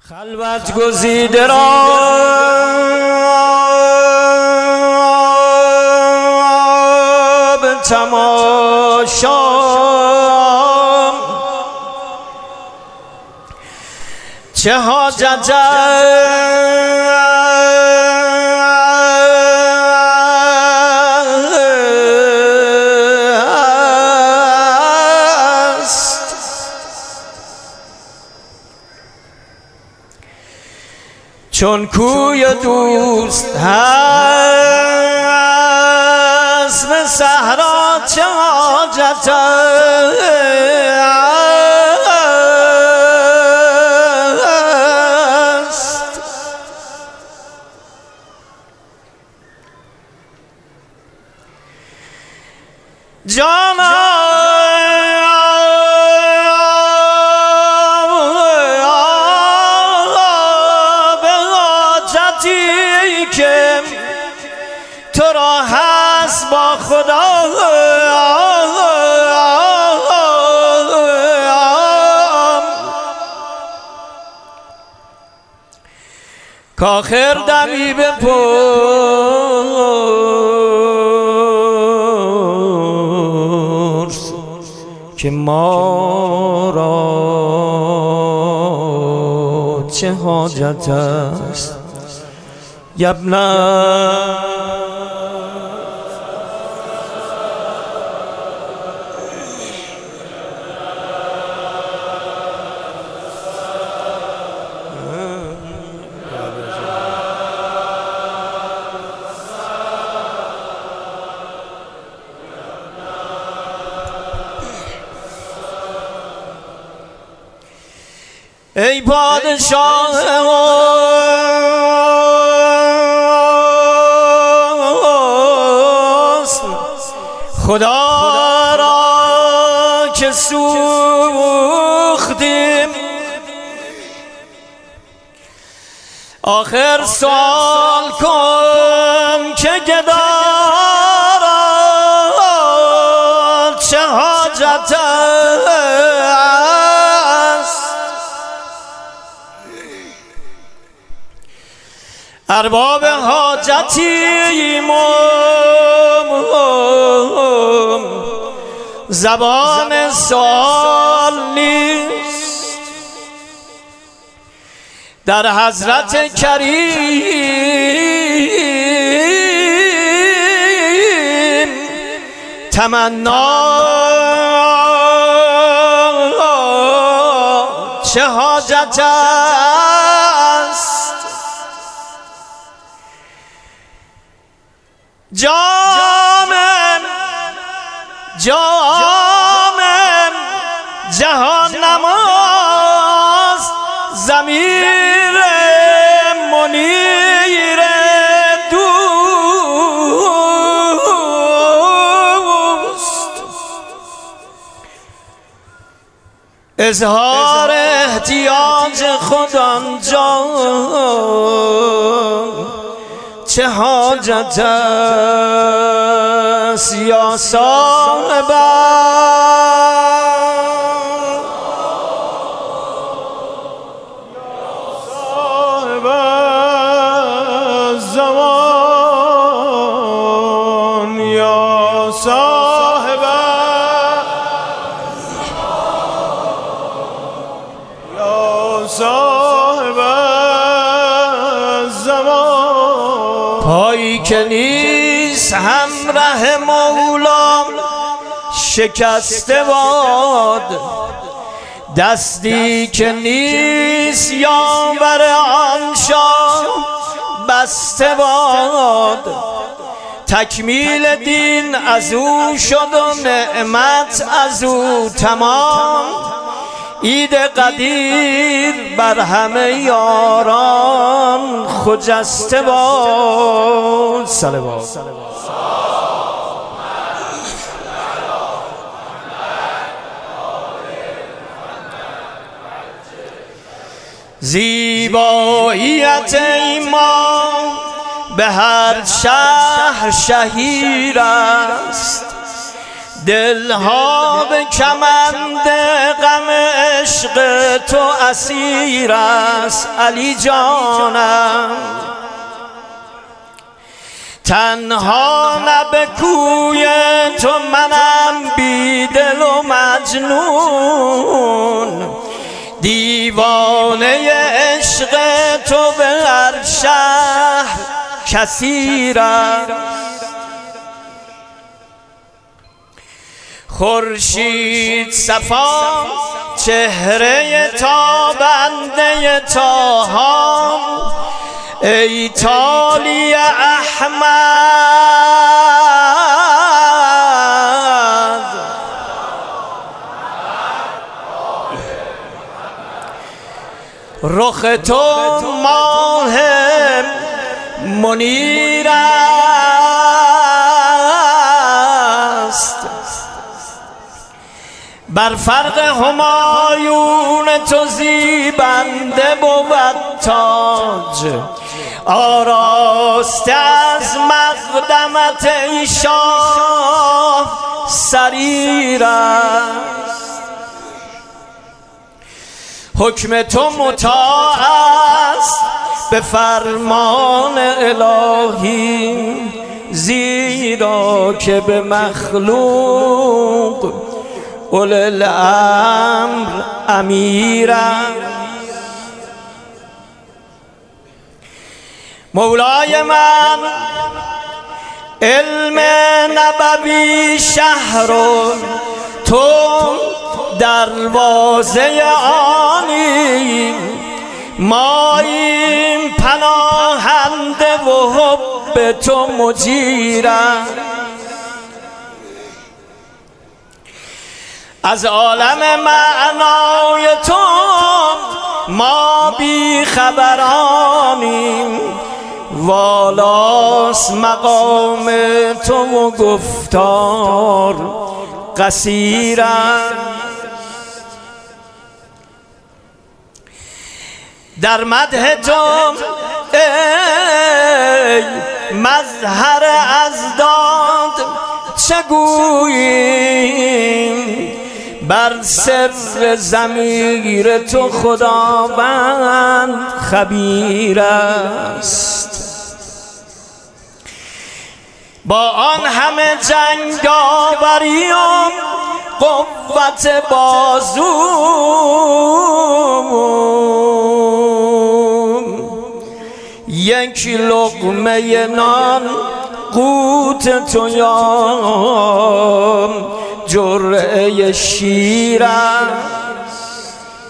خلوت گزیده را به تماشا چه حاجت چون کوی دوست هست به صحرا چه حاجت است جانا که تو را هست با خدا کآخر دمی بپرس که ما را چه حاجت است یبنا ای پادشاه خدا را که سوختیم آخر سوال کن که گدا را چه حاجت است ارباب حاجتیم زبان سوال نیست در حضرت کریم تمنا چه حاجت است جام جهان نماز ضمیر منیر دوست اظهار احتیاج خود آنجا چه حاجت است یا صاحب الزمان یا صاحب یا صاحب الزمان پایی که نیست همراه مولا شکسته باد دستی که نیست یاور آن شاه بسته باد تکمیل دین از او شد و نعمت از او تمام عید قدیر بر همه یاران خجسته باد صلوات زیباییت ایمان به هر شهر شهیر است دلها به کمند غم عشق تو اسیر است علی جانم، تنها نه به کوی تو منم بی دل و مجنون، دیوانه عشق تو به هر شهر کثیر است. خورشید صفا چهره تابنده طاها، ای تالی احمد رخ تو ماه منیر است، بر فرق همایون تو زیبنده بود تاج، آراسته از مقدمت ای شاه سریر است. حکم تو مطاع است به فرمان الهی، زیرا که به مخلوق اولی الامر امیر است. مولای من علم نبوی شهر تو دروازه آنی، ماییم پناهنده و حب تو مجیرم. از عالم معنای تو ما بی خبرانیم، والاست مقام تو و گفتار قصیر است. در مدح تو ای مظهر ازداد چه گوییم، بر سر ضمیر تو خداوند خبیر است. با آن همه جنگاوری و قوت بازو، یک لقمه نان قوت تو یا جرعه شیر است.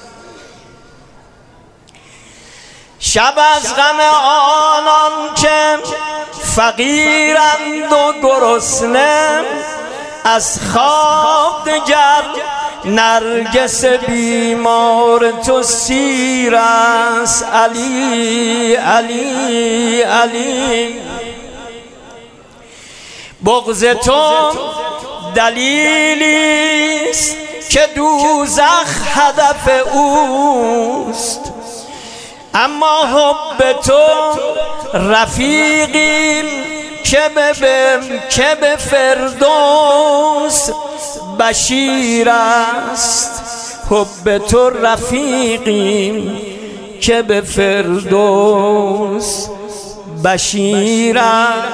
شب از غم آنان که فقیرند و گرسنه، از خواب دگر نرگس بیمار تو سیر است علی علی علی. بغض تو دلیلیست که دوزخ هدف اوست، اما حب تو رفیقیم که به فردوس بشیر است. حب تو رفیقیم که به فردوس بشیر است.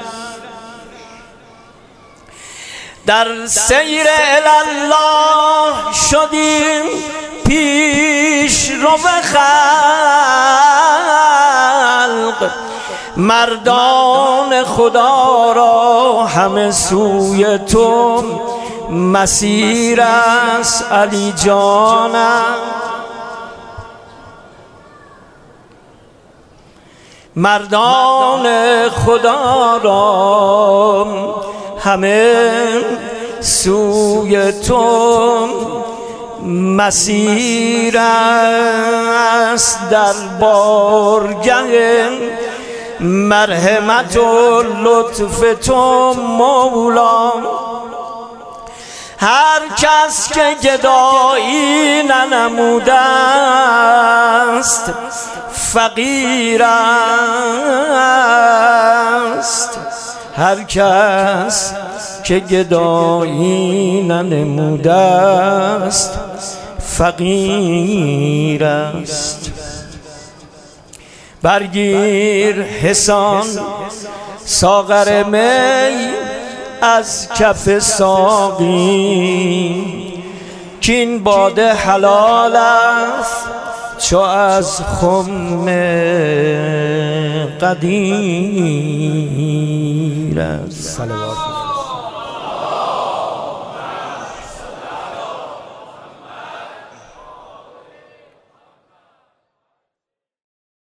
در سیر الله شدیم پیش رو خلق، مردان خدا را همه سوی تو مسیر است علی جانم. مردان خدا را همه سوی تو مسیر است، در بارگه مرحمت و لطف تو مولا. هر کس که گدایی ننموده است فقیر است، هر کس که گدایی ننموده است فقیر است. برگیر حسان ساغر می از کف ساقی، کین باده حلال است چو از خم قدیر است.